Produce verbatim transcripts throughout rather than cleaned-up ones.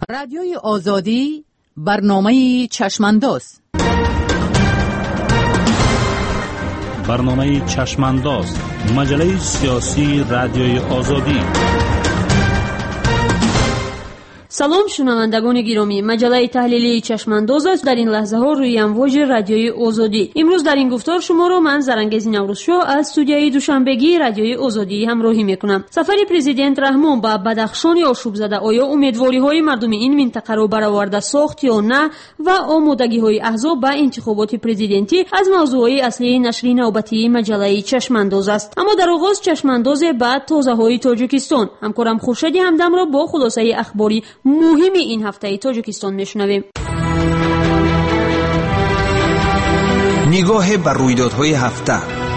رادیوی آزادی برنامه چشمانداز. برنامه چشمانداز، مجله سیاسی رادیوی آزادی. سلام شنوندگان گرامی، مجله تحلیلی چشمانداز است در این لحظه ها روی امواج رادیوی آزادی. امروز در این گفتار شما را من زرنگیز نوروزشاه از استودیوی دوشنبگی رادیوی آزادی همراهی میکنم. سفر پرزیدنت رحمان به بدخشان آشوب زده آیا امیدواری های مردم این منطقه را برآورده ساخت یا نه و آمادگی های احزاب به انتخابات پرزیدنتی از موضوعی اصلی نشر نوبتی مجله چشمانداز است. اما در آغاز چشمانداز بعد تازه های تاجیکستان، همکارم خورشید همدم را با خلاصه اخباری مهم این هفته تاجیکستان میشنویم. نگاه بر رویدادهای هفته.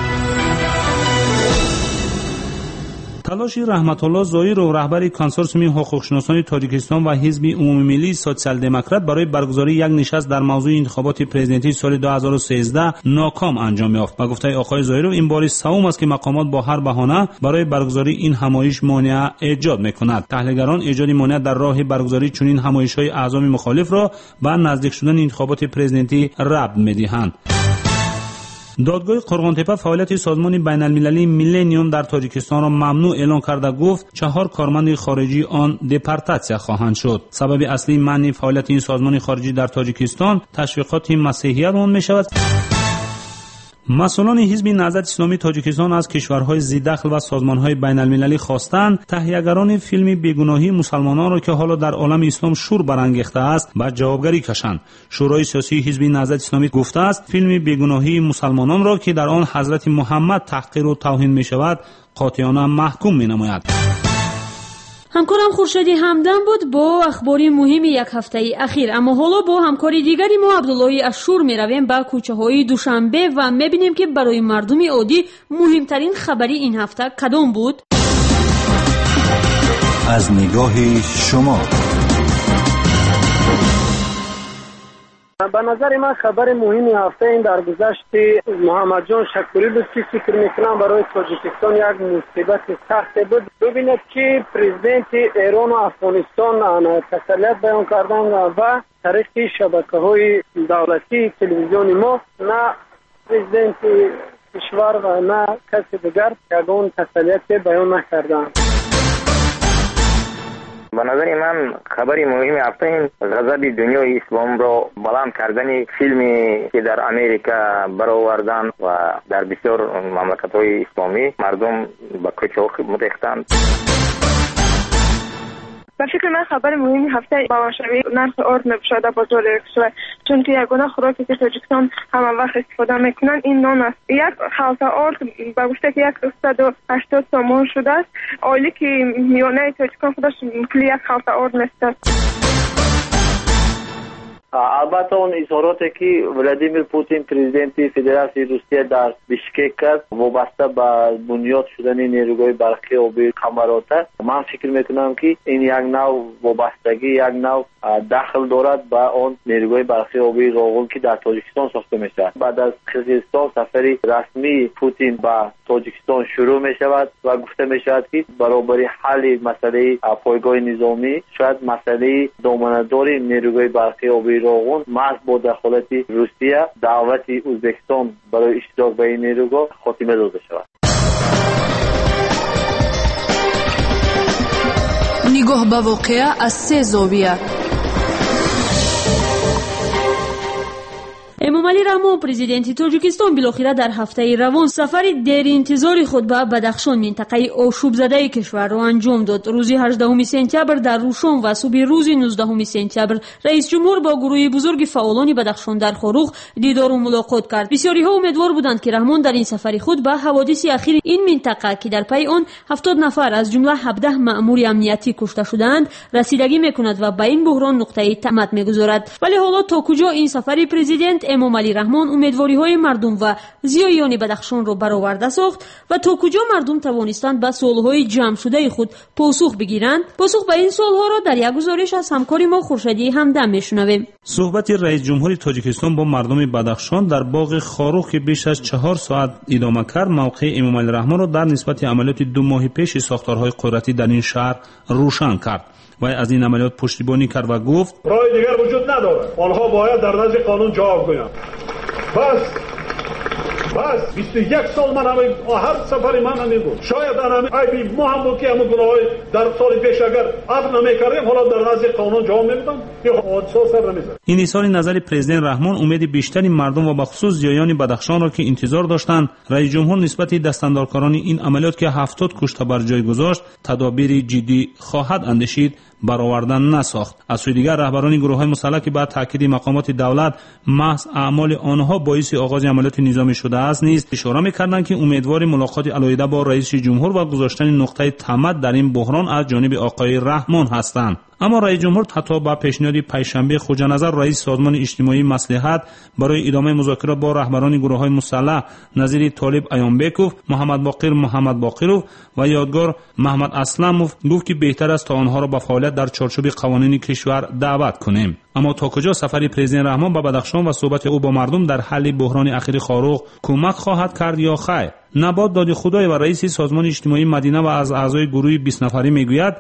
تلاش رحمت الله ظاهر و رهبر کنسورسیوم حقوقشناسان تاجیکستان و حزب عمومی ملی سوسیال دموکرات برای برگزاری یک نشست در موضوع انتخابات پرزیدنتی سال دو هزار و سیزده ناکام انجام یافت. با گفته آقای ظاهر این بار سوم است که مقامات با هر بهانه برای برگزاری این همایش مانع ایجاد می‌کند. تحلیلگران ایجاد مانع در راه برگزاری چنین همایش‌های اعضای مخالف را به نزدیک شدن انتخابات پرزیدنتی ربط می‌دهند. دادگاه قرغان‌تپه فعالیت سازمان بین‌المللی میلنیوم در تاجیکستان را ممنوع اعلام کرده گفت چهار کارمند خارجی آن دپارتاسیا خواهند شد. سبب اصلی منع فعالیت این سازمان خارجی در تاجیکستان تشویقات مسیحیت آن می‌شود. مسئولان حزب نهضت اسلامی تاجیکستان از کشورهای ذی‌دخل و سازمانهای بین‌المللی خواستند تهیه‌گران فیلم بیگناهی مسلمانان را که حالا در عالم اسلام شور برانگیخته است به جوابگری کشند. شورای سیاسی حزب نهضت اسلامی گفته است فیلم بیگناهی مسلمانان را که در آن حضرت محمد تحقیر و توهین می‌شود قاطعانه محکوم می‌نماید. همکارم خورشیدی همدم بود با اخباری مهم یک هفته اخیر. اما حالا با همکاری دیگری ما عبدالله اشور می رویم به کوچه های دوشنبه و می بینیم که برای مردم عادی مهمترین خبری این هفته کدام بود؟ از نگاه شما. به نظر من خبر مهمی هفته این در گذشت محمد جان شکوری بود که فکر میکنم برای تاجیکستان یک مصیبت سخت بود. ببینید که پرزیدنت ایران و افغانستان تسلیت بیان کردن و طریق شبکه های دولتی تلویزیون ما نه پرزیدنت کشور و نه کسی دیگر یگان تسلیت بیان نکردن. به نظر من خبری مهم هفته این غضب دنیای اسلام را بلند کردن فیلمی که در امریکا برآوردن و در بسیار مملکت‌های اسلامی مردم به کوچه متختند. به فکر من خبر مهمی هفته بواشوی نرخ آرد نبشاده بازار کشور، چون که یگانه خوراکی که تاجیکستان همه وقت استفاده میکنن این نان است. یک خلطه آرد به گفته که صد و هشتاد تومان شده است. عالی که میانه تاجیکستان خودش کلی یک خلطه آرد نیست. البته اون اظهاراتی که ولادیمیر پوتین پرزیدنت فدراسیون روسیه در بیشکک کرد وابسته به بنیاد شدن نیروهای برقی آبی قمرات، من فکر میکنم که این یک نوع وابستگی، یک نوع دخل دارد به آن نیروهای برقی آبی راغون که در تاجیکستان ساخته میشه. بعد از قرقیزستان سفری رسمی پوتین به تاجیکستان شروع می شود و گفته می شود که برابر حل مسئله پایگاه نظامی شاید مسئله دامنه‌داری نیروهای برقی آبی راغون محض با دخالت روسیه دعوت ازبکستان برای اشتراک به این نیروگاه خاتمه داده شود. نگاه به واقعه از سه زاویه. امامعلی رحمان پرزیدنت تاجیکستان بالاخره در هفته روان سفری دیر انتظاری خود به بدخشان منطقه آشوب زده کشور را انجام داد. روز هجدهم سپتامبر در روشن و صبح روز نوزدهم سپتامبر رئیس جمهور با گروه بزرگ فعالان بدخشان در خاروخ دیدار و ملاقات کرد. بسیاری ها امیدوار بودند که رحمان در این سفر خود به حوادث اخیر این منطقه که در پی آن هفتاد نفر از جمله هفده مأمور امنیتی کشته شدند رسیدگی میکند و به این بحران نقطه تمت میگذارد. ولی حالا تا کجا این سفر پرزیدنت امامعلی رحمان امیدواری‌های مردم و زیایان بدخشان را برآورده ساخت و تا کجا مردم توانستند به سوال‌های جمع شده خود پاسخ بگیرند؟ پاسخ به این سوال‌ها را در یک گزارش از همکار ما خورشیدی همدم میشنویم. صحبت رئیس جمهور تاجیکستان با مردم بدخشان در باغ خاروخ که بیش از چهار ساعت ادامه کرد موقع امامعلی رحمان را در نسبت عملیات دو ماه پیش ساختارهای قدرتی در این شهر روشن کرد. و از این عملیات پشتیبانی کرد و گفت راه دیگر وجود ندارد. آنها باید در نزد قانون جواب گویند. بس بس بیست و یک سال من همه هر سفری من همین بود. شاید همه عیبی ما هم بود که همون گناهی در سال پیش اگر عفو نمی‌کردیم حالا در نزد قانون جواب نمیدن یا حادثه سر نمی‌زد. این اظهار نظر پرزیدنت رحمان امید بیشتری مردم و بخصوص زیایان بدخشان را که انتظار داشتند رئیس جمهور نسبت دستاندارکاران این عملیات که هفتاد کشته بر جای گذاشت تدابیر جدی خواهد اندیشید برآوردن نساخت. از سوی دیگر رهبران گروه‌های مسلح که بعد تاکید مقامات دولت محض اعمال آنها باعث آغاز عملیات نظامی شده است نیز اشاره می‌کردند که امیدوار ملاقات علیحده با رئیس جمهور و گذاشتن نقطه تمد در این بحران از جانب آقای رحمان هستند. اما رئیس جمهور حتی با پیشنهاد پنجشنبه خواجه نظر رئیس سازمان اجتماعی مصلحت برای ادامه مذاکرات با رهبران گروه‌های مسلح نظیر طالب ایانبکوف، محمد باقر محمد باقرов و یادگار محمد اسلمov گفت که بهتر است تا آنها را به فعالیت در چارچوب قوانین کشور دعوت کنیم. اما تا کجا سفر پرزیدنت رحمان به بدخشان و صحبت او با مردم در حل بحران اخیر خاروق کمک خواهد کرد یا خیر؟ نبات داد خدای و رئیس سازمان اجتماعی مدینه و از اعضای گروه بیست نفری میگوید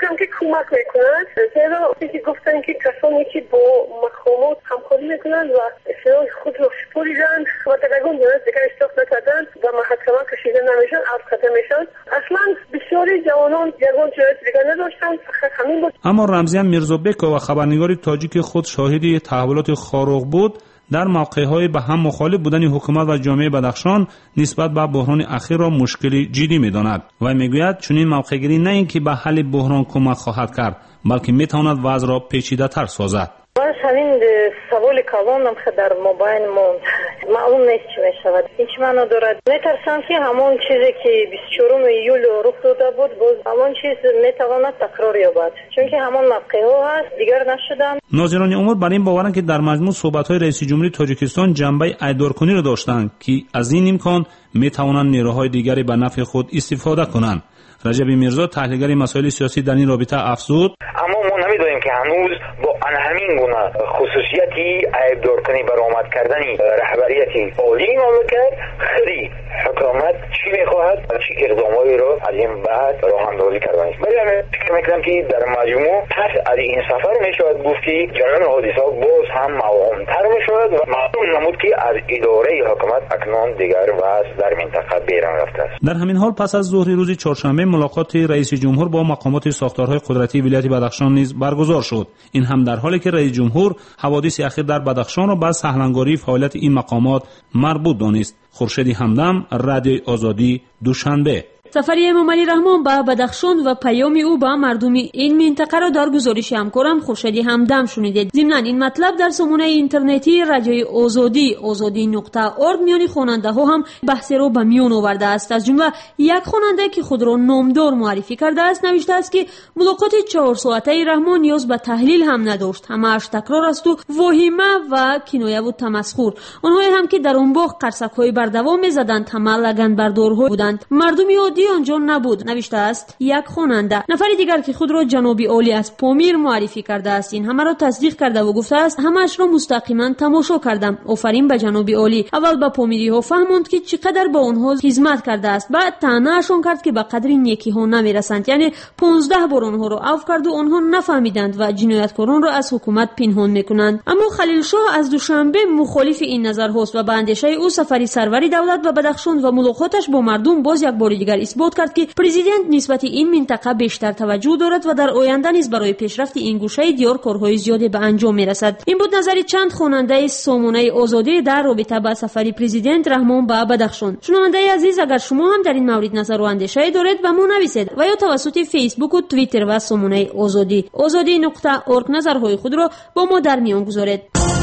کمک میکنند، زیرا چیزی گفتن که کسانی که با مقامات همکاری میکنند و اصلاح خود را سپریدند و در یگان دولت دیگر اشتراک نکردند و محاکمه کشیده نمیشن، افکده میشن. اصلا بسیاری جوانان یگان جایت دیگر نداشتند، فقط همین بود. اما رمزیان میرزابکو و خبرنگار تاجیک خود شاهد تحولات خاروق بود. در موقع‌های به هم مخالف بودن حکومت و جامعه بدخشان نسبت به بحران اخیر را مشکلی جدی می‌داند و می‌گوید چنین موقع‌گیری نه اینکه به حل بحران کمک خواهد کرد بلکه می‌تواند وضع را پیچیده‌تر سازد. باز همین سوال کلانم که در مابین ما معلوم نیست چی میشود. هیچ معنا دارد. میترسم که همون چیزی که بیست و چهارم ایول رخ داده بود باز همون چیز میتواند تکرار یابد. چون که همون موقع‌ها هست دیگر نشدن. ناظران امور بر این باورند که در مجموع صحبت‌های رئیس جمهوری تاجیکستان جنبه ایدارکنی را داشتند که از این امکان میتوانند نیروهای دیگری به نفع خود استفاده کنند. رجب میرزا تحلیلگر مسائل سیاسی در این رابطه افزود: اما ما نمی‌دانیم که هنوز با همین گونه خصوصیتی عیبدار کنی برآمد کردنی رهبریتی عالی مملکت خودی حکومت چی می‌خواهد و چی اقداماتی را از این بعد راه اندازی کردن است. ولی من فکر می‌کنم که در مجموع پس از این سفر میشود گفت که جریان حادثه باز هم موهوم‌تر میشود و معلوم نمود که از اداره حکومت اکنون دیگر وضع در منطقه بیرون رفته است. در همین حال پس از ظهر روز چهارشنبه ملاقات رئیس جمهور با مقامات ساختارهای قدرتی ولایت بدخشان نیز برگزار شد. این هم در حالی که رئیس جمهور حوادث اخیر در بدخشان را به سهلنگاری فعالیت این مقامات مربوط دانست. خورشید همدم، رادیوی آزادی، دوشنبه. سفر امام علی رحمان به بدخشان و پیام او به مردم این منطقه را در گزارش همکارم خورشید همدم شنیدید. ضمناً این مطلب در سامانه اینترنتی رادیوی آزادی آزادی نقطه ارگ میان خواننده ها هم بحث را به میان آورده است. از جمله یک خواننده که خود را نامدار معرفی کرده است نوشته است که ملاقات چهار ساعته رحمان نیاز به تحلیل هم نداشت، همه‌اش تکرار است و واهمه و کنایه و تمسخر. آنهایی هم که در اون باغ قرصک‌های بر دوام می‌زدند همه لگن بردارها بودند. مردم عادی آنجا نبود، نوشته است یک خواننده. نفر دیگر که خود را جناب عالی از پامیر معرفی کرده است این همه را تصدیق کرده و گفته است همه‌اش را مستقیما تماشا کردم. آفرین به جناب عالی. اول به پامیری ها فهموند که چقدر با آنها خدمت کرده است، بعد طعنه‌شان کرد که به قدر نیکی ها نمیرسند، یعنی پانزده بار آنها را عفو کرد و آنها نفهمیدند و جنایتکاران را از حکومت پنهان میکنند. اما خلیل شاه از دوشنبه مخالف این نظر هست و به اندیشه او سفری سروری دولت به بدخشان و ملاقاتش با مردم باز یک بار دیگر اثبات کرد که پرزیدنت نسبت این منطقه بیشتر توجه دارد و در آینده نیز برای پیشرفت این گوشه دیار کارهای زیادی به انجام میرسد. این بود نظر چند خواننده سامانه آزادی در رابطه با سفر پرزیدنت رحمان به بدخشان. شنونده عزیز، اگر شما هم در این مورد نظر و اندیشه دارید به ما نویسید و یا توسط فیسبوک و توییتر و سامانه آزادی آزادی نقطه ارگ نظرهای خود را با ما در میان گذارید.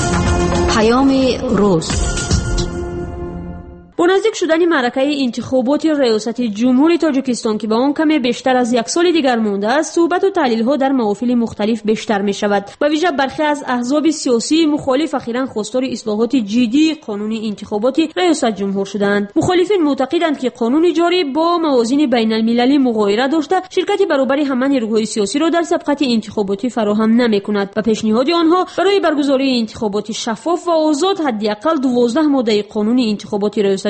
پیام روز. با نزدیک شدن معرکه انتخابات ریاست جمهوری تاجیکستان که با آن کمی بیشتر از یک سال دیگر مانده است، صحبت و تحلیل ها در محافل مختلف بیشتر می شود. به ویژه برخی از احزاب سیاسی مخالف اخیراً خواستار اصلاحات جدی قانون انتخابات ریاست جمهور شدند. مخالفین معتقدند که قانون جاری با موازین بین المللی مغایره داشته، شرکت برابر همه نیروهای سیاسی را در سبقت انتخاباتی فراهم نمی کند و پیشنهاد آنها برای برگزاری انتخابات شفاف و آزاد حداقل دوازده ماده قانون انتخابات ریاست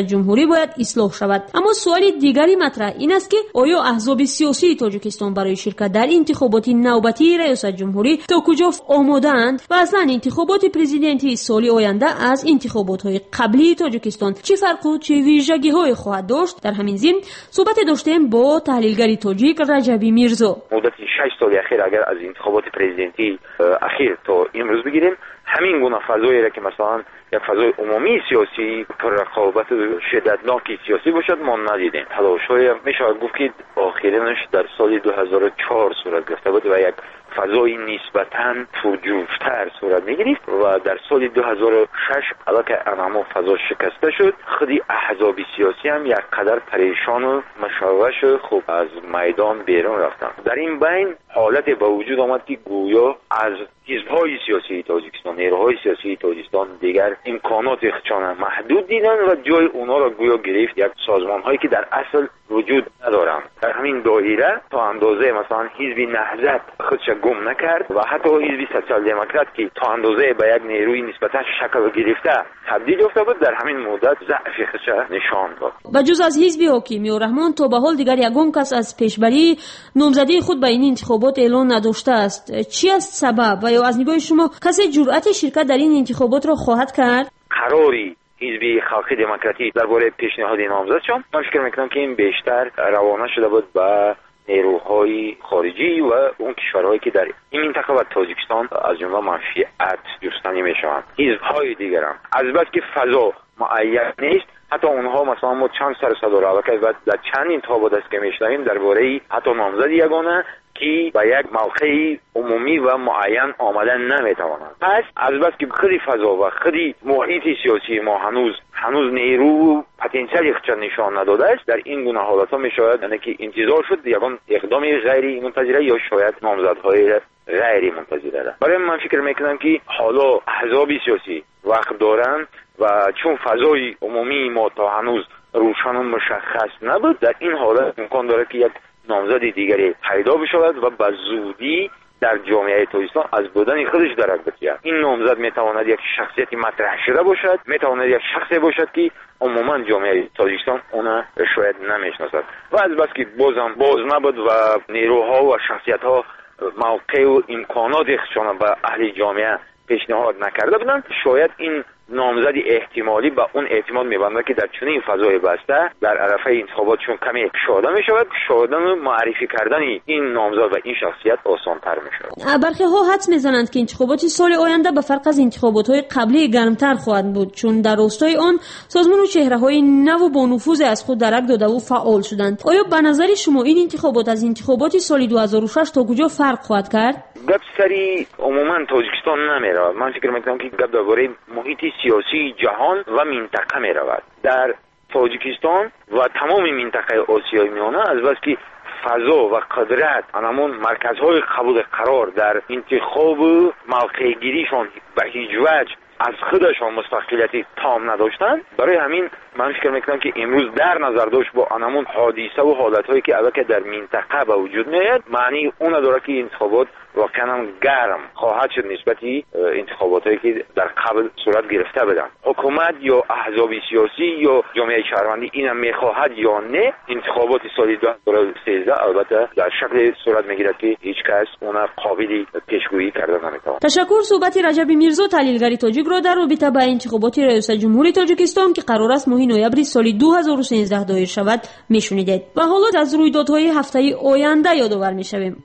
جمهوری باید اصلاح شود. اما سوال دیگری مطرح این است که آیا احزاب سیاسی تاجیکستان برای شرکت در انتخابات نوبتی ریاست جمهوری تا کجا آماده‌اند و اصلا انتخابات پرزیدنتی سال آینده از انتخابات‌های قبلی تاجیکستان چه فرق و چه ویژگی‌های خواهد داشت؟ در همین ضمن صحبت داشتیم با تحلیلگر تاجیک رجبی میرزا. مدت شش سال اخیر اگر از انتخابات پرزیدنتی اخیر تا امروز بگیریم، همین گونه فضایی را که مثلا یک فضای عمومی سیاسی پر رقابت شدتناکی سیاسی باشد ما ندیدیم. تلاش‌های میشه گفت که آخرینش در سال دو هزار و چهار صورت گرفته بود و یک فضای نسبتاً پرجوش‌تر صورت می‌گرفت و در سال دو هزار و شش البته انما فضا شکسته شد، خودی احزاب سیاسی هم یک قدر پریشان و مشوش و خوب از میدان بیرون رفتن. در این بین حالت به وجود آمد که گویا از حزب‌های سیاسی تاجیکستان، نیروهای سیاسی تاجیکستان دیگر امکانات خودشان محدود دیدن و جای اونا را گویا گرفت یک سازمان‌هایی که در اصل وجود ندارند. در همین دایره تا اندازه مثلا حزب نهضت خودش گم نکرد و حتی حزب سوسیال دموکرات که تا اندازه به یک نیروی نسبتا شکل گرفته تبدیل یافته بود، در همین مدت ضعف خودش نشان داد. بجز از حزب حاکمی و رحمان تا به حال دیگر یگان کس از پیشبری نامزدی خود به این انتخابات اعلان نداشته است. چی است سبب و یا از نگاه شما کسی جرأت شرکت در این انتخابات را خواهد کرد؟ قراری حزب خلقی دموکراتی درباره پیشنهاد نامزدشان من فکر میکنم که این بیشتر روانه شده بود به نیروهای خارجی و اون کشورهایی که در این منطقه و تاجیکستان از جمله منفعت جستنی میشوند. حزب‌های دیگر هم از بس که فضا معین نیست، حتی اونها مثلا ما چند سر صدا را که در چند انتخابات است که میشنویم درباره حتی نامزد یگانه که به یک موقع عمومی و معین آمدن نمیتوانند. پس از بس که خودی فضا و خودی محیط سیاسی ما هنوز هنوز نیرو و پتانسیل خودش نشان نداده است، در این گونه حالات ها میشاید یعنی که انتظار شد یگان اقدام غیر منتظره یا شاید نامزدهای غیر منتظره. برای من فکر میکنم که حالا احزاب سیاسی وقت دارن و چون فضای عمومی ما تا هنوز روشن و مشخص نبود، در این حالت امکان داره که یک نامزد دیگری پیدا بشود و به زودی در جامعه تاجیکستان از بودن خودش درک بگیرد. این نامزد میتواند یک شخصیتی مطرح شده باشد، میتواند یک شخصی باشد که عموما جامعه تاجیکستان اون شاید نمیشناسد و از بس که بازم باز نبود و نیروها و شخصیت‌ها موقع و امکانات خودشان به اهل جامعه پیشنهاد نکرده بودند، شاید این نامزد احتمالی با اون احتمال میبنده که در چنین فضای بسته در عرفه انتخابات چون کمی پیشاده میشود، شدن و معرفی کردن این نامزد و این شخصیت آسان‌تر میشود. برخی ها حدس میزنند که انتخابات سال آینده به فرق از انتخابات‌های قبلی گرمتر خواهد بود، چون در راستای آن سازمان و چهره‌های نو و با نفوذ از خود درک داده و فعال شدند. آیا به نظر شما این انتخابات از انتخابات سال دو هزار و شش تا کجا فرق خواهد کرد؟ گپ سری عموما تاجیکستان نمیره. من فکر میکنم که گپ درباره محیط سیاسی جهان و منطقه میرود. در تاجیکستان و تمام منطقه آسیای میانه از بس که فضا و قدرت همون مرکزهای قبول قرار در انتخاب موقع گیریشان به هیچ وجه از خودشان مستقلیتی تام نداشتن، برای همین من فکر میکنم که امروز در نظر داشت با همون حادثه و حالتهایی که البته در منطقه به وجود میاد، معنی اون داره که انتخابات واقعا گرم خواهد شد نسبتی انتخاباتی که در قبل صورت گرفته بدن. حکومت یا احزاب سیاسی یا جامعه شهروندی اینم میخواهد یا نه، انتخابات سال دو هزار و سیزده البته در شکل صورت میگیرد که هیچ کس اون قابلی پیشگویی کرده نمیتواند. تشکر. صحبت رجبی میرزا تحلیلگر تاجیک را در رابطه با انتخابات ریاست جمهوری تاجیکستان که قرار است ماه نوامبر سال دو هزار و سیزده دایر شود میشنیدید. و حالا از رویدادهای هفته آینده یادآور میشویم.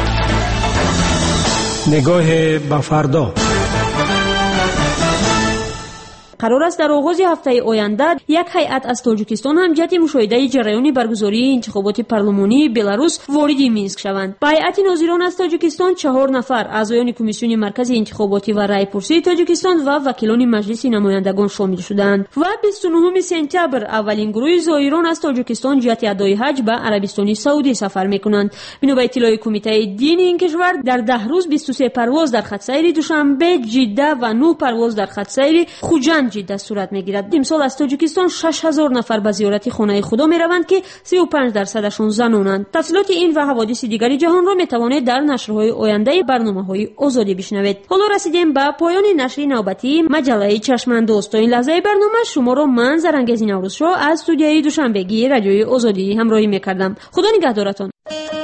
نگاه به فردا. قرار است در آغاز هفته آینده یک هیئت از تاجیکستان هم جهت مشاهده جریان برگزاری انتخابات پارلمانی بلاروس وارد مینسک شوند. به هیئت ناظران از تاجیکستان چهار نفر اعضایان کمیسیون مرکزی انتخاباتی و رایپرسی تاجیکستان و وکیلان مجلس نمایندگان شامل شدند و بیست و نهم سپتامبر اولین گروه زائران از تاجیکستان جهت ادای حج به عربستان سعودی سفر می‌کنند. بنا به اطلاع کمیته دینی این کشور در ده روز بیست و سه پرواز در خط سیر دوشنبه، جده و نه پرواز در خط سیر خوجند جدت صورت میگیرد. امسال از تاجیکستان شش هزار نفر به زیارت خانه خدا میروند که سی و پنج درصدشون زنانند. تفصیلات این و حوادث دیگری جهان را میتوانید در نشرهای آینده برنامه‌های آزادی بشنوید. حالا رسیدیم به پایان نشر نوبتی مجله چشمانداز. تا این لحظه برنامه شما را من زرنگزی نوروزشاه از استودیوی دوشنبگی رادیوی آزادی همراهی میکردم. خدا نگهدارتان.